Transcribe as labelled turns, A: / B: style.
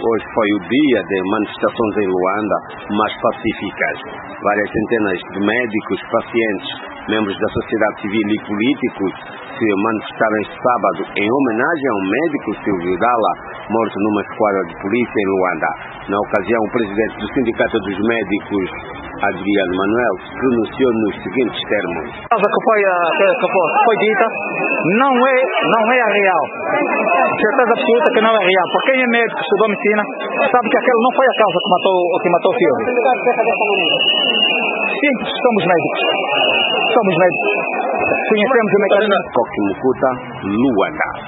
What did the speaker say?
A: Hoje foi o dia de manifestações em Luanda, mas pacíficas. Várias centenas de médicos, pacientes, membros da sociedade civil e políticos se manifestaram este sábado em homenagem ao médico Silvio Dalla, morto numa esquadra de polícia em Luanda. Na ocasião, o presidente do Sindicato dos Médicos, Adriano Manuel, se pronunciou nos seguintes termos.
B: A causa que foi dita não é a real. Certeza absoluta que não é real. Porque quem é médico, estudou medicina, sabe que aquela não foi a causa que matou o Silvio. Sim, somos médicos. Conhecemos o mecanismo.
A: Koki Mukuta, Luanda.